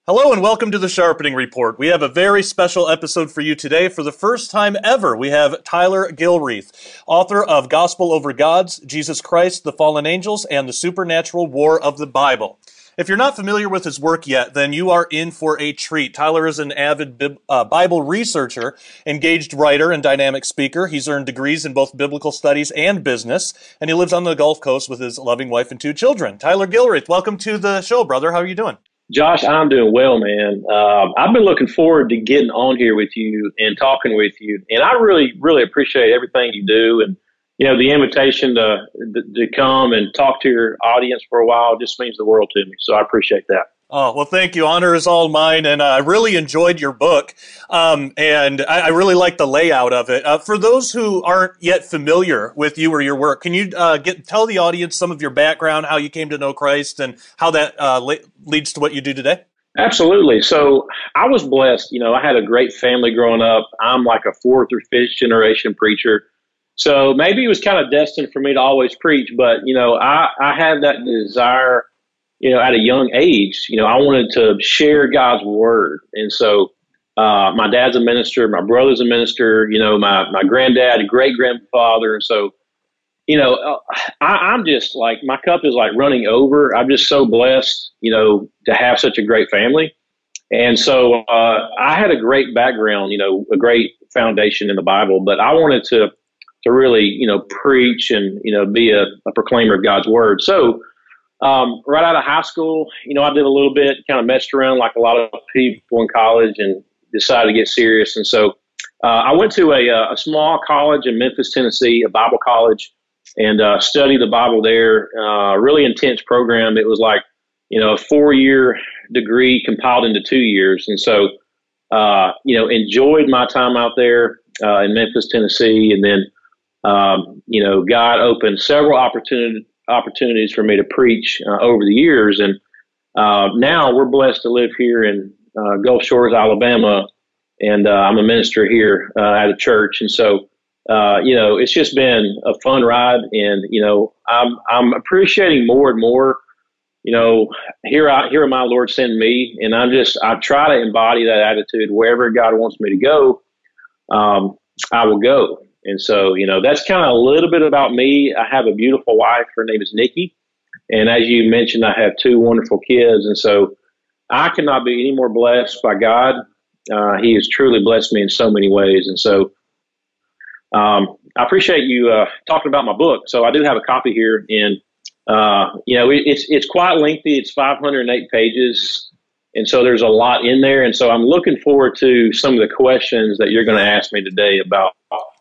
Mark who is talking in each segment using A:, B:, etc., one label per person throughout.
A: Hello and welcome to the Sharpening Report. We have a very special episode for you today. For the first time ever, we have Tyler Gilreath, author of Gospel Over Gods, Jesus Christ, the Fallen Angels, and the Supernatural War of the Bible. If you're not familiar with his work yet, then you are in for a treat. Tyler is an avid Bible researcher, engaged writer, and dynamic speaker. He's earned degrees in both biblical studies and business, and he lives on the Gulf Coast with his loving wife and two children. Tyler Gilreath, welcome to the show, brother. How are you doing?
B: Josh, I'm doing well, man. I've been looking forward to getting on here with you and talking with you, and I really, really appreciate everything you do. And the invitation to come and talk to your audience for a while just means the world to me. So I appreciate that.
A: Oh, well, thank you. Honor is all mine. And I really enjoyed your book. And I really like the layout of it. For those who aren't yet familiar with you or your work, can you tell the audience some of your background, how you came to know Christ, and how that leads to what you do today?
B: Absolutely. So I was blessed. I had a great family growing up. I'm like a fourth or fifth generation preacher. So maybe it was kind of destined for me to always preach. But, I had that desire at a young age. I wanted to share God's word. And so my dad's a minister, my brother's a minister, my granddad, great grandfather. And so, I'm just like, my cup is like running over. I'm just so blessed, to have such a great family. And so I had a great background, a great foundation in the Bible, but I wanted to really, preach and, be a proclaimer of God's word. So, right out of high school, I did a little bit, kind of messed around like a lot of people in college and decided to get serious. And so I went to a small college in Memphis, Tennessee, a Bible college, and studied the Bible there. Really intense program. It was like, a 4-year degree compiled into 2 years. And so, enjoyed my time out there in Memphis, Tennessee. And then, God opened several opportunities for me to preach over the years. And now we're blessed to live here in Gulf Shores, Alabama. And I'm a minister here at a church. And so, it's just been a fun ride. And, I'm appreciating more and more, here am I, Lord, send me. And I try to embody that attitude. Wherever God wants me to go, I will go. And so, that's kind of a little bit about me. I have a beautiful wife. Her name is Nikki. And as you mentioned, I have 2 wonderful kids. And so I cannot be any more blessed by God. He has truly blessed me in so many ways. And so I appreciate you talking about my book. So I do have a copy here. And, it's quite lengthy. It's 508 pages. And so there's a lot in there. And so I'm looking forward to some of the questions that you're going to ask me today about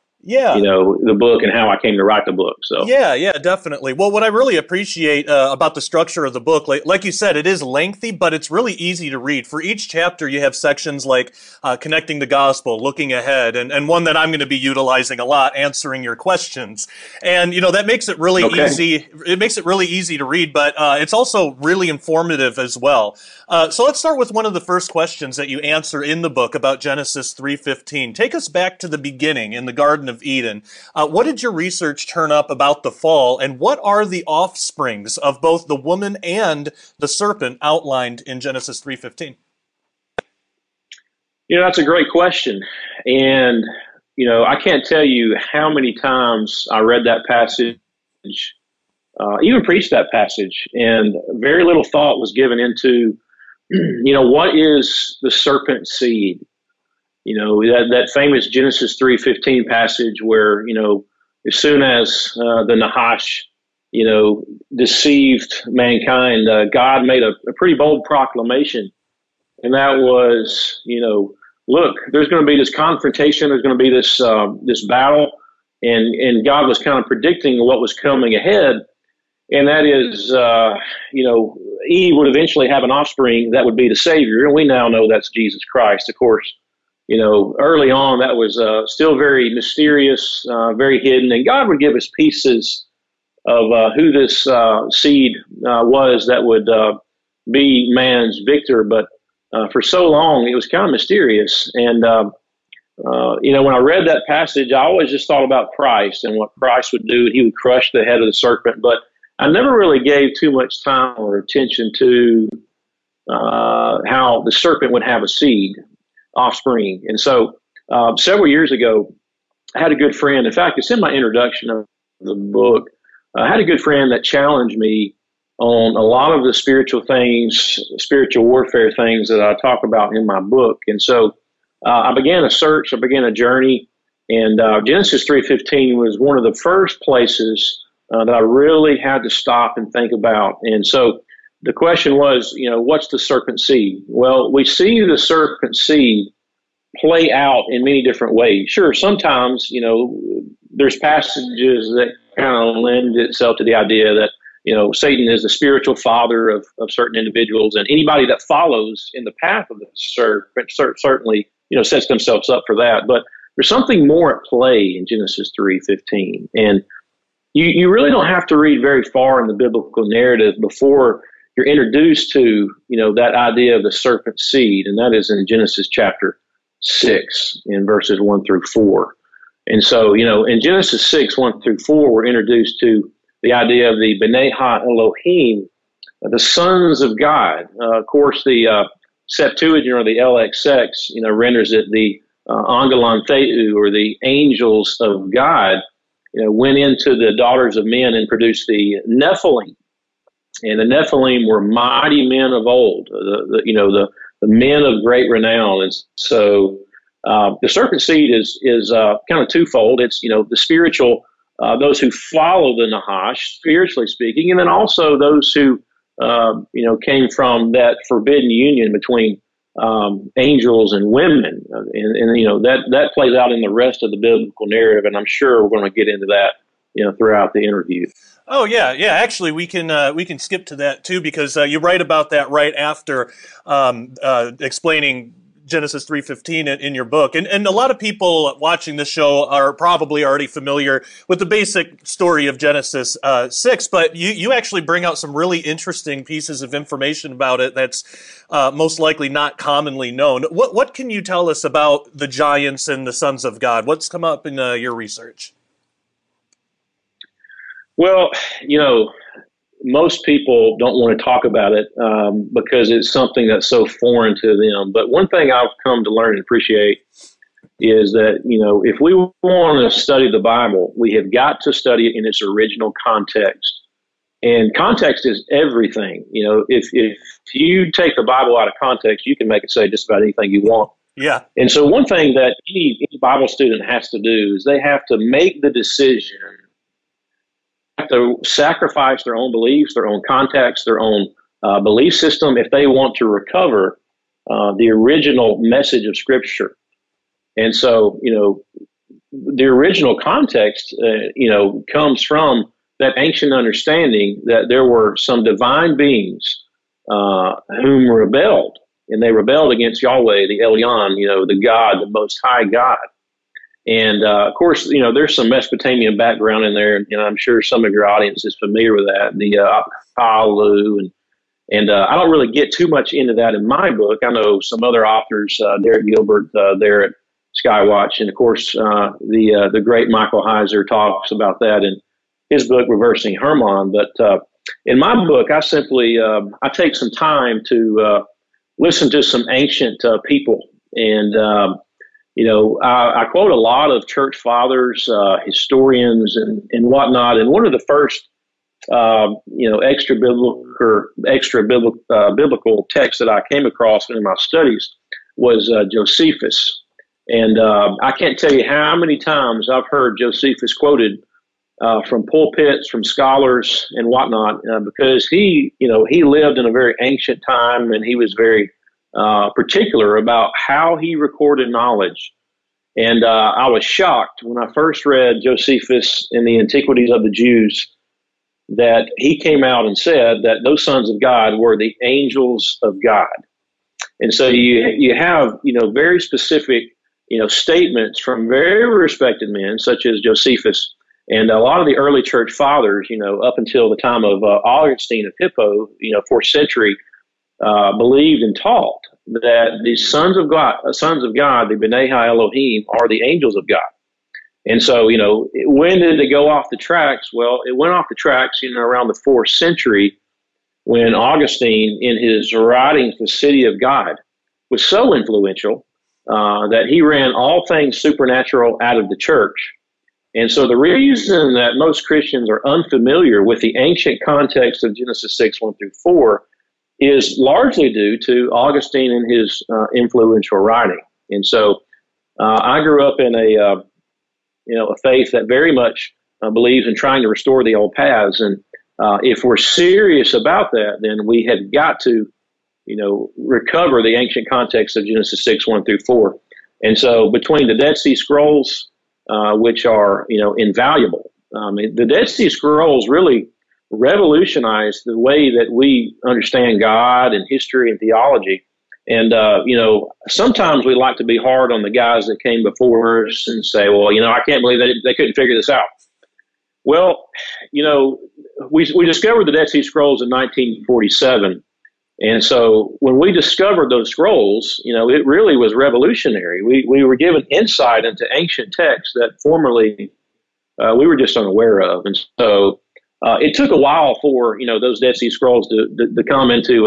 B: the book and how I came to write the book. So
A: yeah, definitely. Well, what I really appreciate about the structure of the book, like you said, it is lengthy, but it's really easy to read. For each chapter, you have sections like connecting the gospel, looking ahead, and one that I'm going to be utilizing a lot, answering your questions. And that makes it really easy. It makes it really easy to read, but it's also really informative as well. So let's start with one of the first questions that you answer in the book about Genesis 3:15. Take us back to the beginning in the Garden of Eden. What did your research turn up about the fall, and what are the offsprings of both the woman and the serpent outlined in Genesis 3:15?
B: That's a great question. And, I can't tell you how many times I read that passage, even preached that passage, and very little thought was given into, what is the serpent seed? That famous Genesis 3:15 passage where, as soon as the Nahash, deceived mankind, God made a pretty bold proclamation. And that was, look, there's going to be this confrontation. There's going to be this battle. And God was kind of predicting what was coming ahead. And that is, Eve would eventually have an offspring that would be the Savior. And we now know that's Jesus Christ, of course. Early on, that was still very mysterious, very hidden. And God would give us pieces of who this seed was that would be man's victor. But for so long, it was kind of mysterious. And, when I read that passage, I always just thought about Christ and what Christ would do. He would crush the head of the serpent. But I never really gave too much time or attention to how the serpent would have a seed, offspring. And so several years ago, I had a good friend. In fact, it's in my introduction of the book. I had a good friend that challenged me on a lot of the spiritual things, spiritual warfare things that I talk about in my book. And so I began a search, I began a journey, and Genesis 3:15 was one of the first places that I really had to stop and think about. And so the question was, what's the serpent seed? Well, we see the serpent seed play out in many different ways. Sure, sometimes, there's passages that kind of lend itself to the idea that, Satan is the spiritual father of certain individuals, and anybody that follows in the path of the serpent certainly, sets themselves up for that. But there's something more at play in Genesis 3:15. And you really don't have to read very far in the biblical narrative before you're introduced to, that idea of the serpent seed, and that is in Genesis chapter 6 in verses 1 through 4. And so, in Genesis 6, 1 through 4, we're introduced to the idea of the B'nai Ha-Elohim, the sons of God. Of course, the Septuagint or the LXX, renders it the Angelan Theou, or the angels of God, went into the daughters of men and produced the Nephilim. And the Nephilim were mighty men of old, the men of great renown. And so the serpent seed is kind of twofold. It's, the spiritual, those who follow the Nahash, spiritually speaking, and then also those who, came from that forbidden union between angels and women. And that plays out in the rest of the biblical narrative, and I'm sure we're going to get into that, throughout the interview.
A: Oh yeah. Actually, we can skip to that too, because you write about that right after explaining Genesis 3:15 in your book, and a lot of people watching this show are probably already familiar with the basic story of Genesis 6, but you actually bring out some really interesting pieces of information about it that's most likely not commonly known. What can you tell us about the giants and the sons of God? What's come up in your research?
B: Well, most people don't want to talk about it because it's something that's so foreign to them. But one thing I've come to learn and appreciate is that, if we want to study the Bible, we have got to study it in its original context. And context is everything. If you take the Bible out of context, you can make it say just about anything you want.
A: Yeah.
B: And so one thing that any Bible student has to do is they have to make the decision, have to sacrifice their own beliefs, their own context, their own belief system if they want to recover the original message of Scripture. And so, the original context, comes from that ancient understanding that there were some divine beings whom rebelled, and they rebelled against Yahweh, the Elyon, the God, the Most High God. And, of course, there's some Mesopotamian background in there, and I'm sure some of your audience is familiar with that, the Apkallu, and I don't really get too much into that in my book. I know some other authors, Derek Gilbert there at Skywatch, and, of course, the great Michael Heiser talks about that in his book, Reversing Hermon. But in my book, I simply I take some time to listen to some ancient people, and I quote a lot of church fathers, historians, and whatnot. And one of the first, extra biblical texts that I came across in my studies was Josephus. And I can't tell you how many times I've heard Josephus quoted from pulpits, from scholars, and whatnot, because he lived in a very ancient time, and he was very particular about how he recorded knowledge. And I was shocked when I first read Josephus in the Antiquities of the Jews that he came out and said that those sons of God were the angels of God. And so you have, very specific, statements from very respected men such as Josephus, and a lot of the early church fathers, up until the time of Augustine of Hippo, 4th century, believed and taught that the sons of God, the B'nai Ha-Elohim, are the angels of God. And so, when did it go off the tracks? Well, it went off the tracks, around the 4th century, when Augustine, in his writings, The City of God, was so influential that he ran all things supernatural out of the church. And so the reason that most Christians are unfamiliar with the ancient context of Genesis 6, 1 through 4 is largely due to Augustine and his influential writing. And so I grew up in a faith that very much believes in trying to restore the old paths. And if we're serious about that, then we have got to, recover the ancient context of Genesis 6, 1 through 4. And so between the Dead Sea Scrolls, which are, invaluable, the Dead Sea Scrolls really revolutionized the way that we understand God and history and theology. And, sometimes we like to be hard on the guys that came before us and say, well, I can't believe they couldn't figure this out. Well, we discovered the Dead Sea Scrolls in 1947. And so when we discovered those scrolls, it really was revolutionary. We were given insight into ancient texts that formerly we were just unaware of. And so it took a while for, those Dead Sea Scrolls to come into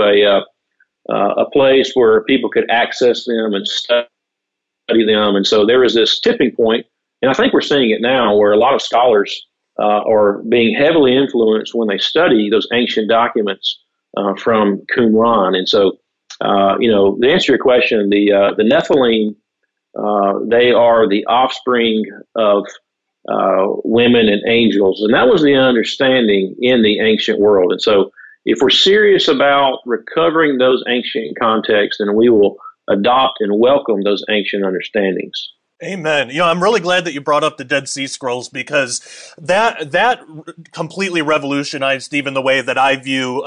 B: a place where people could access them and study them. And so there was this tipping point, and I think we're seeing it now, where a lot of scholars are being heavily influenced when they study those ancient documents from Qumran. And so, to answer your question, the Nephilim, they are the offspring of women and angels, and that was the understanding in the ancient world. And so, if we're serious about recovering those ancient contexts, then we will adopt and welcome those ancient understandings.
A: Amen. I'm really glad that you brought up the Dead Sea Scrolls, because that completely revolutionized even the way that I view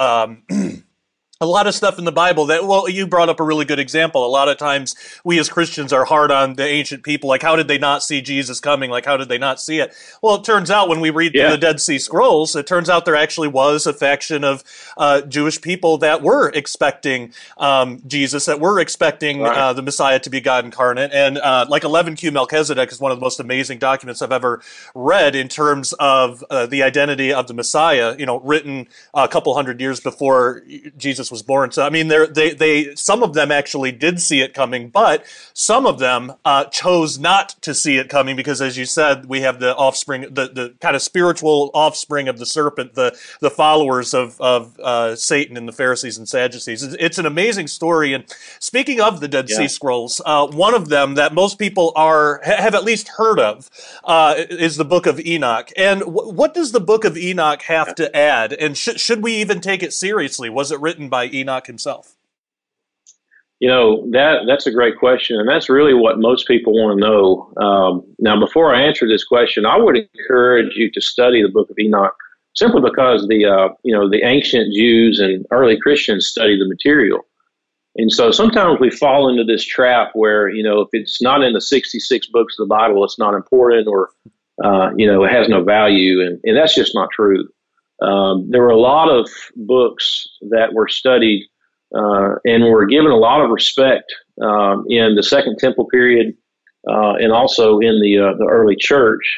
A: a lot of stuff in the Bible. You brought up a really good example. A lot of times we as Christians are hard on the ancient people. Like, how did they not see Jesus coming? Like, how did they not see it? Well, it turns out when we read the Dead Sea Scrolls, it turns out there actually was a faction of Jewish people that were expecting Jesus, that were expecting the Messiah to be God incarnate. And like 11Q Melchizedek is one of the most amazing documents I've ever read in terms of the identity of the Messiah, written a couple hundred years before Jesus was born. So, I mean, some of them actually did see it coming, but some of them chose not to see it coming because, as you said, we have the offspring, the kind of spiritual offspring of the serpent, the followers of Satan and the Pharisees and Sadducees. It's an amazing story. And speaking of the Dead Sea Scrolls, one of them that most people have at least heard of is the Book of Enoch. And what does the Book of Enoch have to add? And should we even take it seriously? Was it written by Enoch himself?
B: That's a great question, and that's really what most people want to know. Now, before I answer this question, I would encourage you to study the Book of Enoch, simply because the ancient Jews and early Christians study the material. And so sometimes we fall into this trap where, if it's not in the 66 books of the Bible, it's not important, or, it has no value. And that's just not true. There were a lot of books that were studied and were given a lot of respect in the Second Temple period and also in the early church.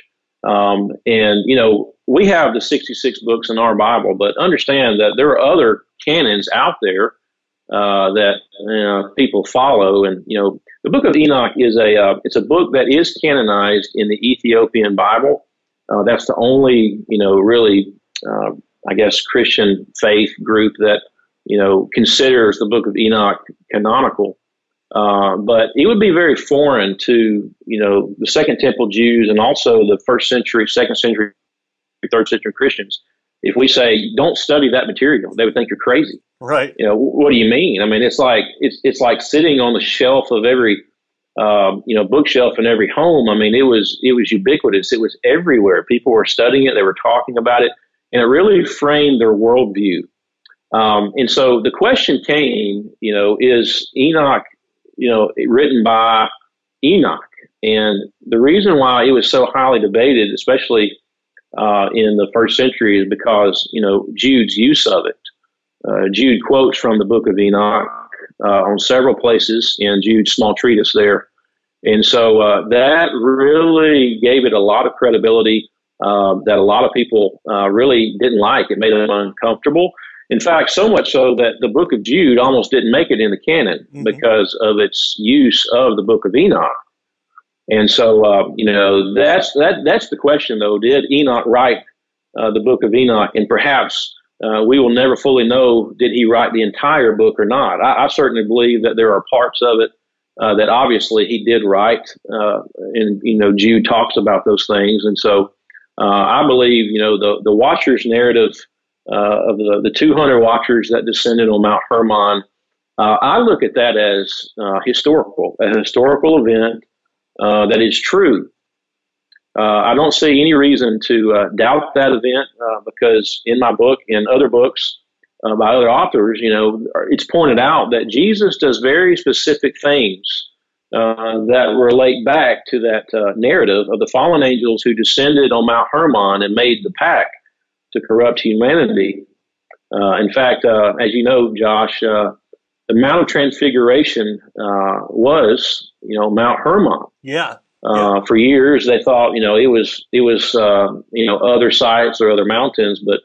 B: We have the 66 books in our Bible, but understand that there are other canons out there that people follow. And the Book of Enoch is it's a book that is canonized in the Ethiopian Bible. That's the only really Christian faith group that considers the Book of Enoch canonical. But it would be very foreign to the Second Temple Jews and also the first century, second century, third century Christians. If we say don't study that material, they would think you're crazy.
A: Right.
B: What do you mean? I mean, it's like sitting on the shelf of every bookshelf in every home. I mean, it was ubiquitous. It was everywhere. People were studying it. They were talking about it, and it really framed their worldview. And so the question came, is Enoch, written by Enoch? And the reason why it was so highly debated, especially in the first century, is because, Jude's use of it. Jude quotes from the Book of Enoch on several places in Jude's small treatise there. And so that really gave it a lot of credibility that a lot of people really didn't like. It made them uncomfortable. In fact, so much so that the book of Jude almost didn't make it in the canon because of its use of the book of Enoch. And so, that's the question, though. Did Enoch write the book of Enoch? And perhaps we will never fully know, did he write the entire book or not? I certainly believe that there are parts of it that obviously he did write. And, Jude talks about those things. And so I believe, the Watchers narrative of the 200 Watchers that descended on Mount Hermon, I look at that as a historical event that is true. I don't see any reason to doubt that event because in my book and other books by other authors, it's pointed out that Jesus does very specific things that relate back to that narrative of the fallen angels who descended on Mount Hermon and made the pact to corrupt humanity. In fact, as you know, Josh, the Mount of Transfiguration was, Mount Hermon.
A: Yeah.
B: For years, they thought, it was other sites or other mountains, but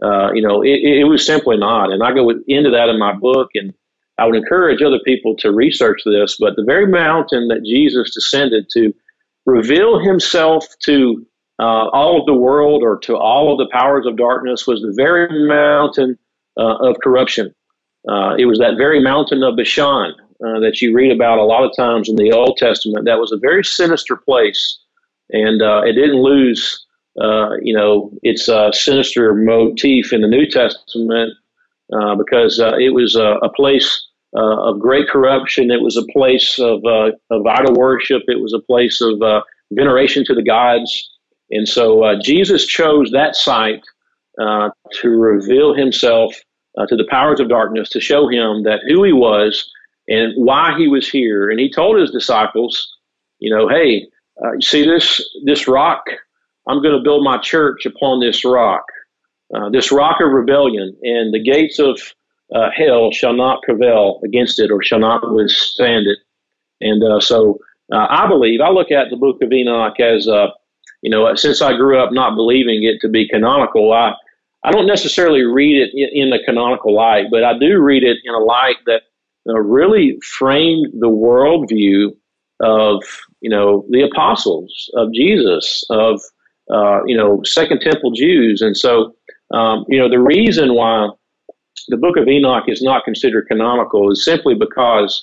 B: it was simply not. And I go into that in my book, and I would encourage other people to research this. But the very mountain that Jesus descended to reveal himself to all of the world or to all of the powers of darkness was the very mountain of corruption. It was that very mountain of Bashan that you read about a lot of times in the Old Testament. That was a very sinister place, and it didn't lose, its sinister motif in the New Testament because it was a place of great corruption. It was a place of idol worship. It was a place of veneration to the gods. And so Jesus chose that site to reveal himself to the powers of darkness, to show him that who he was and why he was here. And he told his disciples, hey, see this rock? I'm going to build my church upon this rock of rebellion, and the gates of hell shall not prevail against it or shall not withstand it. And so I look at the book of Enoch as, since I grew up not believing it to be canonical, I don't necessarily read it in the canonical light, but I do read it in a light that really framed the worldview of, the apostles, of Jesus, of, Second Temple Jews. And so, the reason why the book of Enoch is not considered canonical is simply because,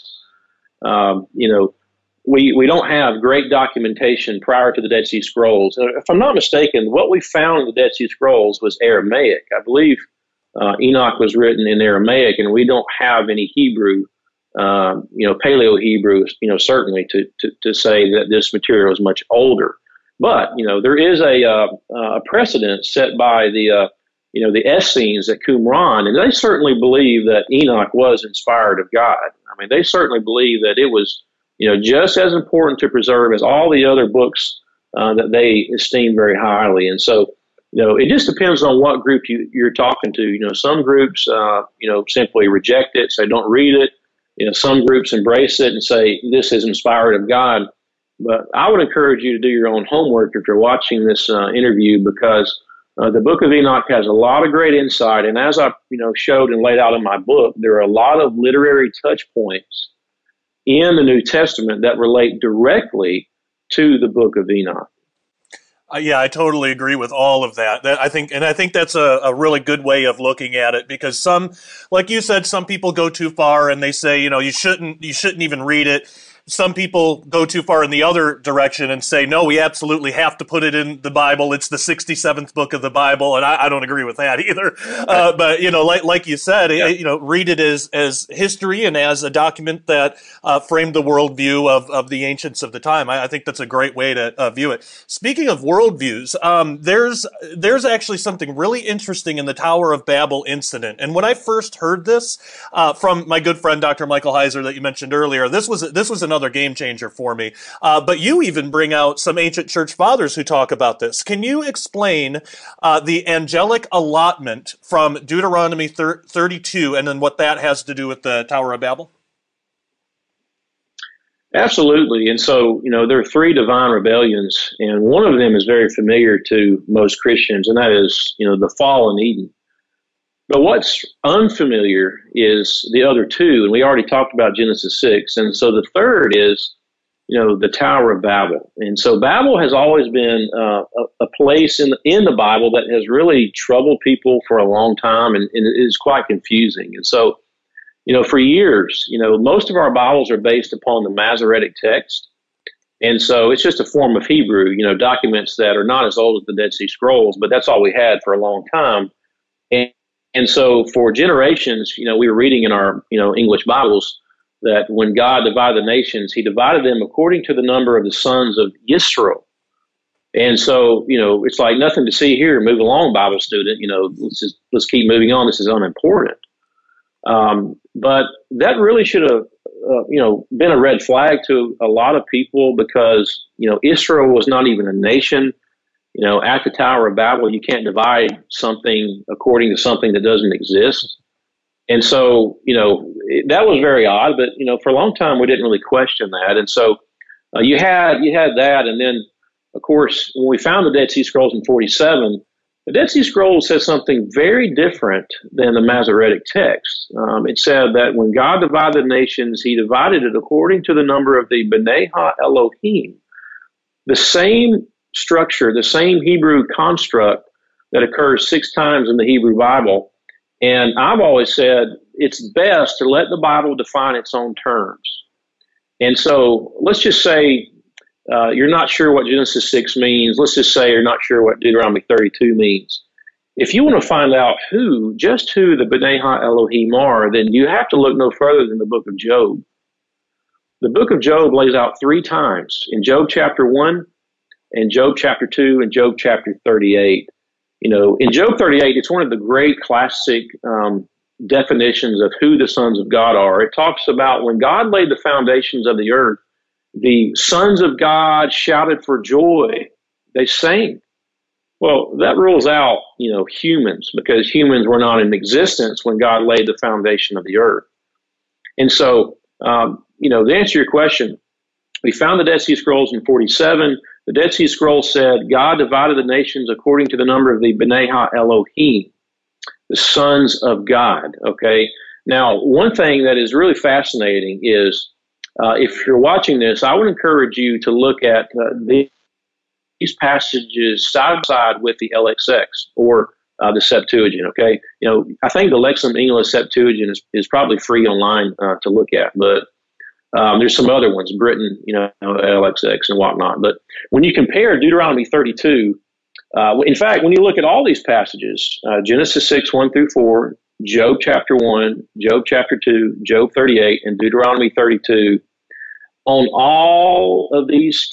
B: we don't have great documentation prior to the Dead Sea Scrolls. If I'm not mistaken, what we found in the Dead Sea Scrolls was Aramaic. I believe Enoch was written in Aramaic, and we don't have any Hebrew, Paleo-Hebrew, certainly to say that this material is much older. But, there is a precedent set by the Essenes at Qumran, and they certainly believe that Enoch was inspired of God. I mean, they certainly believe that it was, just as important to preserve as all the other books that they esteem very highly. And so, it just depends on what group you're talking to. Some groups, simply reject it, say don't read it. Some groups embrace it and say this is inspired of God. But I would encourage you to do your own homework if you're watching this interview, because the book of Enoch has a lot of great insight. And as I showed and laid out in my book, there are a lot of literary touch points in the New Testament that relate directly to the book of Enoch.
A: Yeah, I totally agree with all of that. I think that's a really good way of looking at it, because some, like you said, some people go too far and they say, you shouldn't even read it. Some people go too far in the other direction and say, no, we absolutely have to put it in the Bible. It's the 67th book of the Bible, and I don't agree with that either. But like you said, read it as history and as a document that framed the worldview of the ancients of the time. I think that's a great way to view it. Speaking of worldviews, there's actually something really interesting in the Tower of Babel incident. And when I first heard this from my good friend Dr. Michael Heiser that you mentioned earlier, this was another game changer for me. But you even bring out some ancient church fathers who talk about this. Can you explain the angelic allotment from Deuteronomy 32 and then what that has to do with the Tower of Babel?
B: Absolutely. And so, there are three divine rebellions, and one of them is very familiar to most Christians, and that is, the fall in Eden. But what's unfamiliar is the other two, and we already talked about Genesis 6. And so the third is, the Tower of Babel. And so Babel has always been a place in the Bible that has really troubled people for a long time, and it is quite confusing. And so, for years, most of our Bibles are based upon the Masoretic text. And so it's just a form of Hebrew, documents that are not as old as the Dead Sea Scrolls, but that's all we had for a long time. And so for generations, we were reading in our, English Bibles that when God divided the nations, he divided them according to the number of the sons of Israel. And so, it's like nothing to see here. Move along, Bible student. Let's keep moving on. This is unimportant. But that really should have, been a red flag to a lot of people because, Israel was not even a nation. At the Tower of Babel, you can't divide something according to something that doesn't exist. And so, that was very odd, but, for a long time, we didn't really question that. And so you had that. And then, of course, when we found the Dead Sea Scrolls in 47, the Dead Sea Scrolls says something very different than the Masoretic text. It said that when God divided the nations, he divided it according to the number of the B'nai Ha-Elohim. The same structure, the same Hebrew construct that occurs 6 times in the Hebrew Bible. And I've always said it's best to let the Bible define its own terms. And so let's just say you're not sure what Genesis 6 means. Let's just say you're not sure what Deuteronomy 32 means. If you want to find out just who the B'nai Ha-Elohim are, then you have to look no further than the book of Job. The book of Job lays out 3 times in Job chapter 1, and Job chapter 2, and Job chapter 38. In Job 38, it's one of the great classic definitions of who the sons of God are. It talks about when God laid the foundations of the earth, the sons of God shouted for joy. They sang. Well, that rules out, humans, because humans were not in existence when God laid the foundation of the earth. And so, to answer your question, we found the Dead Sea Scrolls in 47. The Dead Sea Scrolls said God divided the nations according to the number of the B'nai Ha-Elohim, the sons of God. Okay. Now, one thing that is really fascinating is if you're watching this, I would encourage you to look at these passages side by side with the LXX or the Septuagint. Okay. I think the Lexham English Septuagint is probably free online to look at, but there's some other ones, Britain, LXX and whatnot. But when you compare Deuteronomy 32, in fact, when you look at all these passages, Genesis 6, 1 through 4, Job chapter 1, Job chapter 2, Job 38, and Deuteronomy 32, on all of these,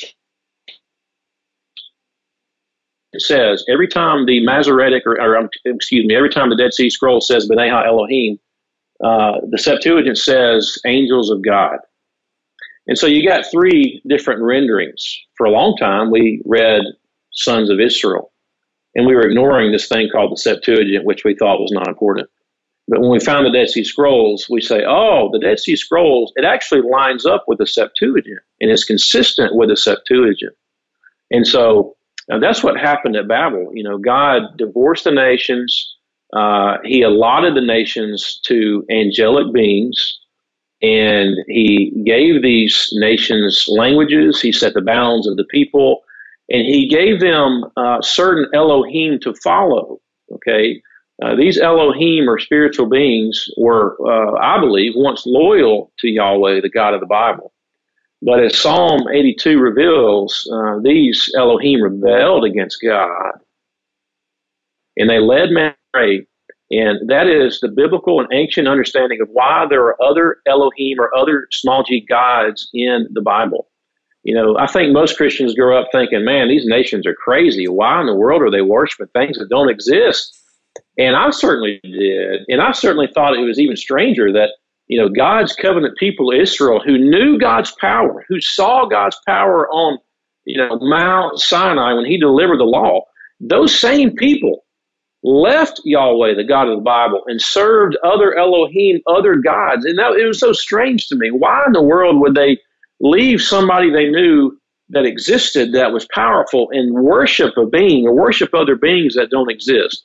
B: it says every time the Masoretic, every time the Dead Sea Scroll says B'nai Ha-Elohim, the Septuagint says angels of God. And so you got 3 different renderings. For a long time, we read sons of Israel, and we were ignoring this thing called the Septuagint, which we thought was not important. But when we found the Dead Sea Scrolls, we say, the Dead Sea Scrolls, it actually lines up with the Septuagint, and it's consistent with the Septuagint. And so that's what happened at Babel. God divorced the nations. He allotted the nations to angelic beings. And he gave these nations languages. He set the bounds of the people, and he gave them certain Elohim to follow. Okay, these Elohim or spiritual beings were, I believe, once loyal to Yahweh, the God of the Bible. But as Psalm 82 reveals, these Elohim rebelled against God, and they led man astray. And that is the biblical and ancient understanding of why there are other Elohim or other small g gods in the Bible. I think most Christians grow up thinking, man, these nations are crazy. Why in the world are they worshiping things that don't exist? And I certainly did. And I certainly thought it was even stranger that, God's covenant people, Israel, who knew God's power, who saw God's power on, Mount Sinai when he delivered the law, those same people left Yahweh, the God of the Bible, and served other Elohim, other gods. And it was so strange to me. Why in the world would they leave somebody they knew that existed, that was powerful, and worship a being or worship other beings that don't exist?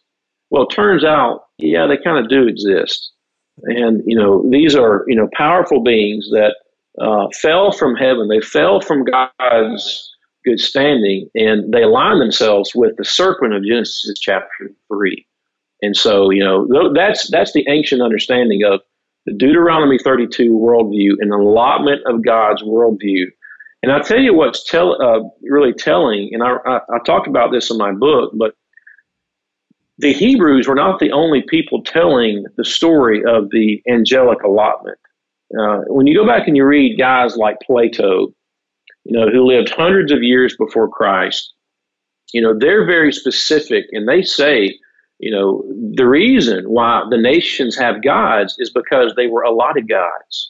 B: Well, it turns out, yeah, they kind of do exist. And, these are, powerful beings that fell from heaven. They fell from God's good standing, and they align themselves with the serpent of Genesis chapter 3. And so, that's the ancient understanding of the Deuteronomy 32 worldview, an allotment of God's worldview. And I'll tell you what's really telling, and I talked about this in my book, but the Hebrews were not the only people telling the story of the angelic allotment. When you go back and you read guys like Plato, who lived hundreds of years before Christ, they're very specific, and they say, the reason why the nations have gods is because they were allotted gods.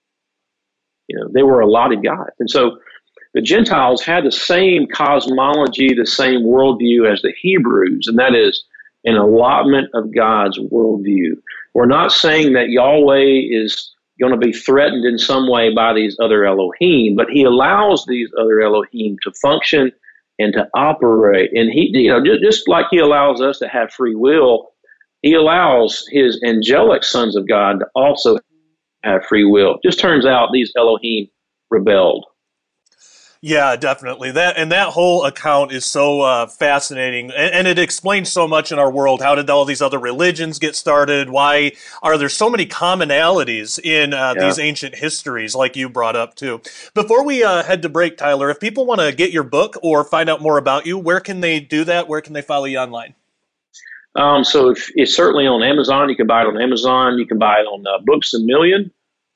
B: They were allotted gods. And so the Gentiles had the same cosmology, the same worldview as the Hebrews, and that is an allotment of God's worldview. We're not saying that Yahweh is going to be threatened in some way by these other Elohim, but he allows these other Elohim to function and to operate. And he, just like he allows us to have free will, he allows his angelic sons of God to also have free will. Just turns out these Elohim rebelled.
A: Yeah, definitely. That whole account is so fascinating, and it explains so much in our world. How did all these other religions get started? Why are there so many commonalities in these ancient histories, like you brought up too? Before we head to break, Tyler, if people want to get your book or find out more about you, where can they do that? Where can they follow you online?
B: So it's certainly on Amazon. You can buy it on Amazon. You can buy it on Books A Million.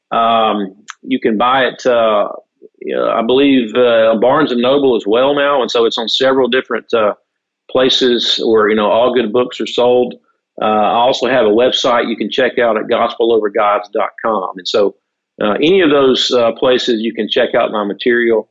B: You can buy it. I believe Barnes and Noble as well now, and so it's on several different places where all good books are sold. I also have a website you can check out at gospelovergods.com, and so any of those places you can check out my material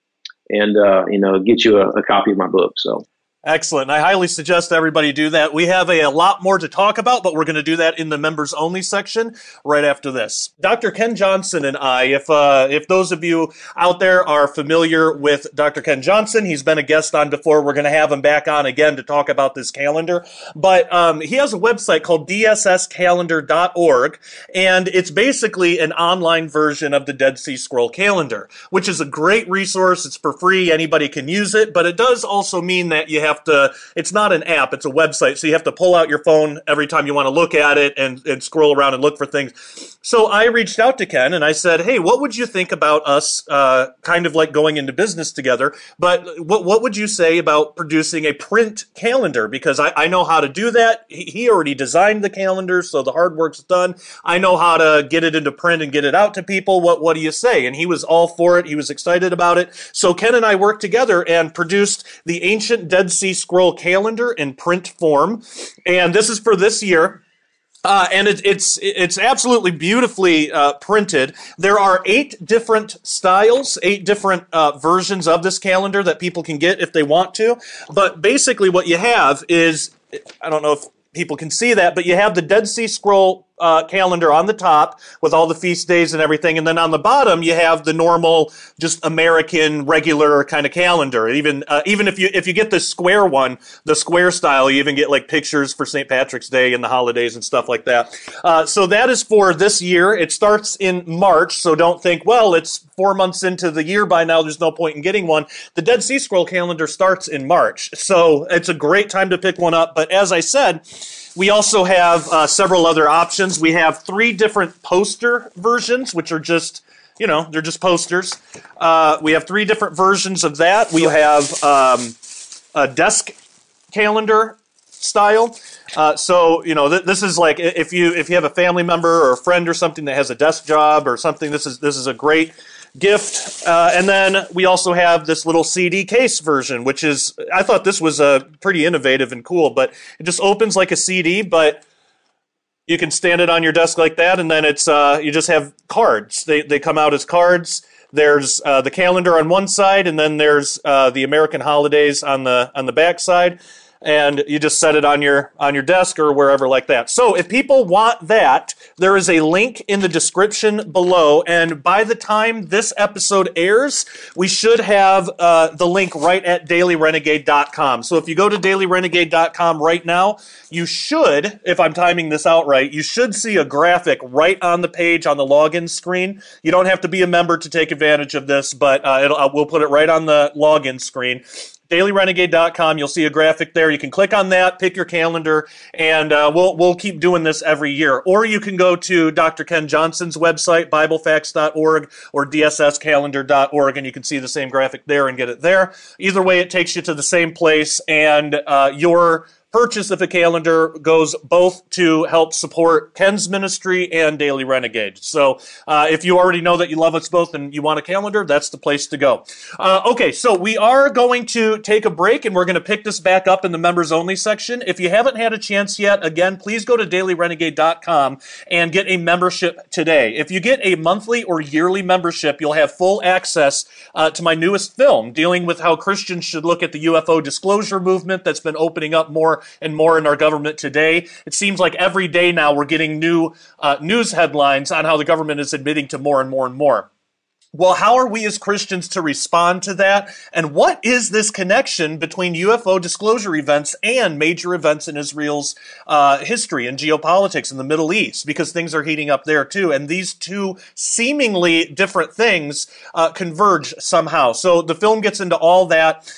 B: and get you a copy of my book. So.
A: Excellent. I highly suggest everybody do that. We have a lot more to talk about, but we're going to do that in the members only section right after this. Dr. Ken Johnson and I, if those of you out there are familiar with Dr. Ken Johnson, he's been a guest on before. We're going to have him back on again to talk about this calendar. But he has a website called dsscalendar.org, and it's basically an online version of the Dead Sea Scroll calendar, which is a great resource. It's for free. Anybody can use it, but it does also mean that you have it's not an app, it's a website, so you have to pull out your phone every time you want to look at it and scroll around and look for things. So I reached out to Ken and I said, hey, what would you think about us kind of like going into business together, but what would you say about producing a print calendar? Because I know how to do that. He already designed the calendar, so the hard work's done. I know how to get it into print and get it out to people. What do you say? And he was all for it. He was excited about it. So Ken and I worked together and produced the Ancient Dead Sea Scroll calendar in print form, and this is for this year. And it's absolutely beautifully printed. There are 8 different styles, 8 different versions of this calendar that people can get if they want to. But basically, what you have is, I don't know if people can see that, but you have the Dead Sea Scroll calendar on the top with all the feast days and everything, and then on the bottom you have the normal, just American, regular kind of calendar. Even if you get the square one, the square style, you even get like pictures for St. Patrick's Day and the holidays and stuff like that. So that is for this year. It starts in March, so don't think, well, it's 4 months into the year by now, there's no point in getting one. The Dead Sea Scroll calendar starts in March, so it's a great time to pick one up. But as I said, we also have several other options. We have 3 different poster versions, which are just, they're just posters. We have 3 different versions of that. We have a desk calendar style. So this is like if you have a family member or a friend or something that has a desk job or something, this is a great gift. And then we also have this little CD case version, which is, I thought this was pretty innovative and cool, but it just opens like a CD, but you can stand it on your desk like that, and then it's you just have cards. They come out as cards. There's the calendar on one side, and then there's the American holidays on the back side. and you just set it on your desk or wherever like that. So if people want that, there is a link in the description below, and by the time this episode airs, we should have the link right at dailyrenegade.com. So if you go to dailyrenegade.com right now, you should, if I'm timing this out right, you should see a graphic right on the page on the login screen. You don't have to be a member to take advantage of this, but we'll put it right on the login screen. dailyrenegade.com, you'll see a graphic there. You can click on that, pick your calendar, and we'll keep doing this every year. Or you can go to Dr. Ken Johnson's website, biblefacts.org or dsscalendar.org, and you can see the same graphic there and get it there. Either way, it takes you to the same place, and your purchase of a calendar goes both to help support Ken's ministry and Daily Renegade. So if you already know that you love us both and you want a calendar, that's the place to go. Okay, so we are going to take a break, and we're going to pick this back up in the members only section. If you haven't had a chance yet, again, please go to dailyrenegade.com and get a membership today. If you get a monthly or yearly membership, you'll have full access to my newest film dealing with how Christians should look at the UFO disclosure movement that's been opening up more and more in our government today. It seems like every day now we're getting new news headlines on how the government is admitting to more and more and more. Well, how are we as Christians to respond to that? And what is this connection between UFO disclosure events and major events in Israel's history and geopolitics in the Middle East? Because things are heating up there too. And these two seemingly different things converge somehow. So the film gets into all that.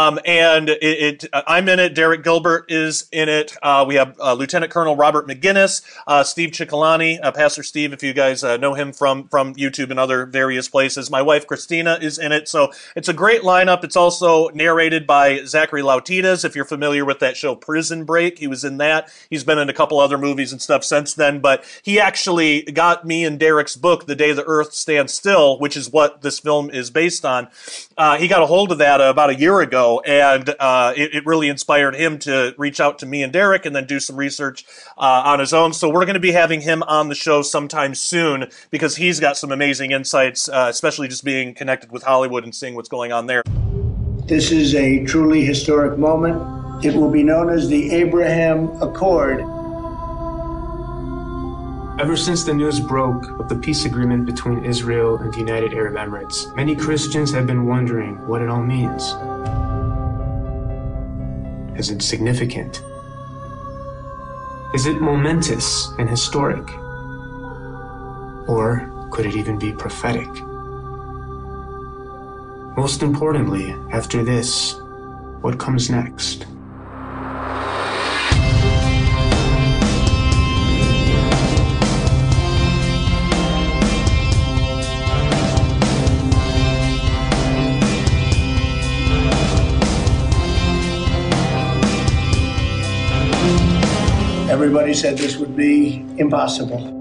A: And I'm in it. Derek Gilbert is in it. We have Lieutenant Colonel Robert McGinnis, Steve Ciccolani, Pastor Steve, if you guys know him from YouTube and other various places. My wife, Christina, is in it. So it's a great lineup. It's also narrated by Zachary Lautitas. If you're familiar with that show, Prison Break, he was in that. He's been in a couple other movies and stuff since then. But he actually got me and Derek's book, The Day the Earth Stands Still, which is what this film is based on. He got a hold of that about a year ago, and it really inspired him to reach out to me and Derek and then do some research on his own. So we're going to be having him on the show sometime soon because he's got some amazing insights, especially just being connected with Hollywood and seeing what's going on there.
C: This is a truly historic moment. It will be known as the Abraham Accord.
D: Ever since the news broke of the peace agreement between Israel and the United Arab Emirates, many Christians have been wondering what it all means. Is it significant? Is it momentous and historic? Or could it even be prophetic? Most importantly, after this, what comes next?
C: Everybody said this would be impossible.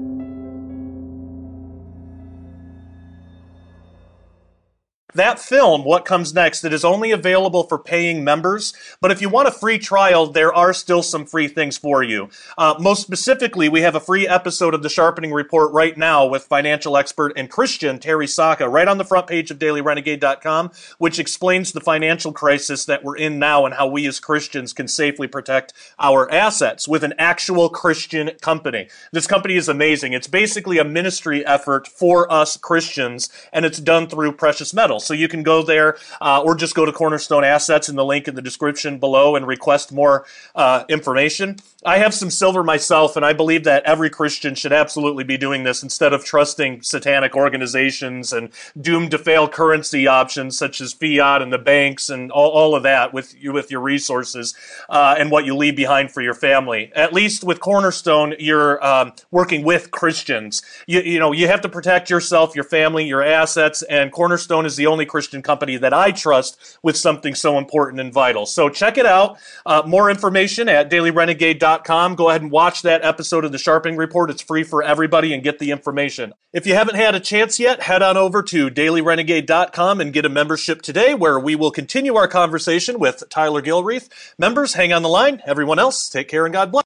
A: That film, What Comes Next, it is only available for paying members, but if you want a free trial, there are still some free things for you. Most specifically, we have a free episode of The Sharpening Report right now with financial expert and Christian Terry Saka right on the front page of dailyrenegade.com, which explains the financial crisis that we're in now and how we as Christians can safely protect our assets with an actual Christian company. This company is amazing. It's basically a ministry effort for us Christians, and it's done through precious metals. So you can go there or just go to Cornerstone Assets in the link in the description below and request more information. I have some silver myself, and I believe that every Christian should absolutely be doing this instead of trusting satanic organizations and doomed to fail currency options such as fiat and the banks and all of that with your resources and what you leave behind for your family. At least with Cornerstone, you're working with Christians. You have to protect yourself, your family, your assets, and Cornerstone is the only Christian company that I trust with something so important and vital. So check it out. More information at dailyrenegade.com. Go ahead and watch that episode of The Sharpening Report. It's free for everybody and get the information. If you haven't had a chance yet, head on over to dailyrenegade.com and get a membership today where we will continue our conversation with Tyler Gilreath. Members, hang on the line. Everyone else, take care and God bless.